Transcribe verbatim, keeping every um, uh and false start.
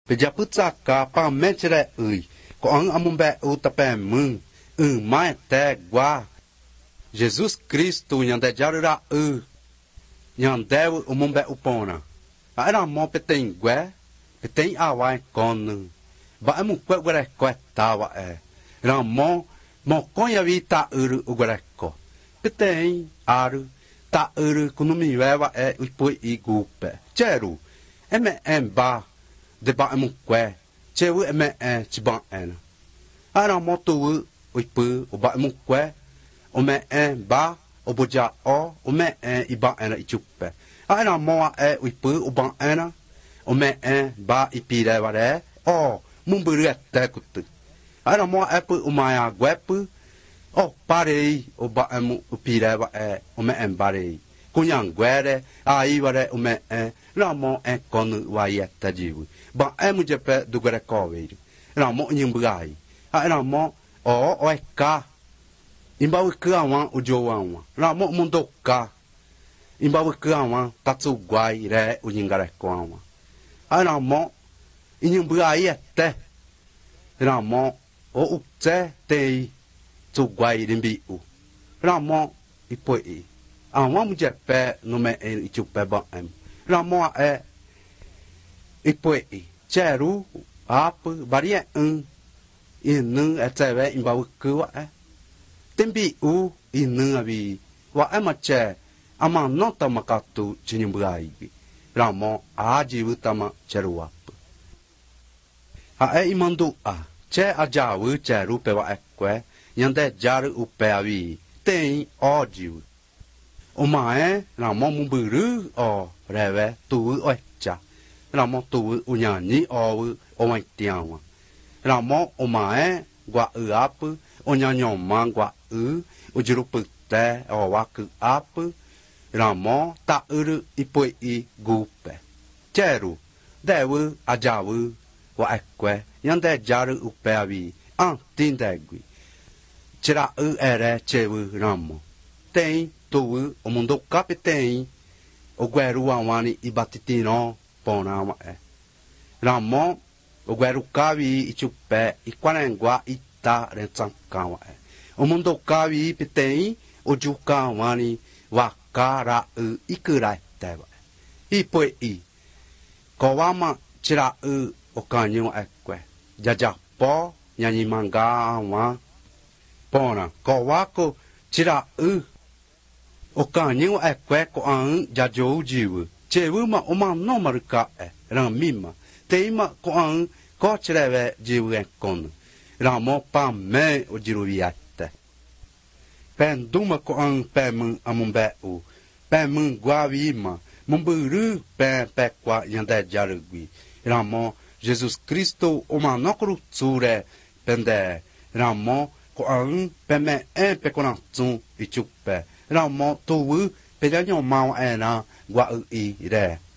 já putza cá para meter ui com amumbe o tapé mun um mais até gua Jesus Cristo yande jarira u yande o mumbe upona era mo peteng gwe peteng awai kon ba mu kwe gwe ko tawa e era mo mo konya vita uru ugreco peteng aru ta uru kunumi weva e upoi igupe cheru eme emba de ba mu kwe chewu eme e chiban en ara mo tu uipu o ba mu kwe o me e ba o boja o o me e iba en ichupe ara mo e uipu o ban en o me e ba ipire vare o mumburu ete kutu ara mo epu umaya gwepu o parei o ba emu upire va e o me embare kunyan gwere ai vare o me e ra mo e konu wa yeta jivu ba emu jepe dugere koveiri ra mo nyimbugai ara mo o o eka imbawu kawa ujowa ra mo mundoka imbawu kawa tatsu gwai re unyingare kwa ara mo nyimbugai ete ra mo o ukte te tu guai rimbi u ramo ipoi awa muje pe no me e chupe ba em ramo e ipoi cheru ap varia un inu eteve imba ku e tembi u inu abi wa emache ama nota makatu chinyumbai ramo aji utama cheru ap a e imandu a che ajawu cheru pe wa ekwe yande jaru upeavi tem ódio o mae na mo mumburu o reve tu ocha na mo tu unyani o o maitiawa na mo o mae gua uapu onyanyo mangua u ujurupute o waku apu na mo ta uru ipoi i gupe cheru dewu ajawu wa ekwe yande jaru upeavi antindegui Tira u ere chewu ramo. Tem tu o mundo cape tem o gueru awani ibatitino pona e. Ramo o gueru kavi ichupe ikwanengwa ita rentsankawa e. O mundo kavi tem o juka awani wakara u ikuraiteva. Ipoi i. Kowama tira u o kanyo ekwe. Jajapo nyanyimanga awa. Pona, ko wako tira u. O kanyo e kwe ko an jajo jiwu. Chewu ma oma no maruka e, rang mima. Te ima ko an ko chireve jiwu e kon. Ramo pa me o jiru viate. Pen duma ko an pe mun amumbe u. Pen mun guavi ima. Mumburu pen pe kwa yande jarugui. Ramo Jesus Cristo oma nokru tsure pende. Ramo ko an peme e pe konatsu ichupe ramo tu pe janyo mau ena gwa i re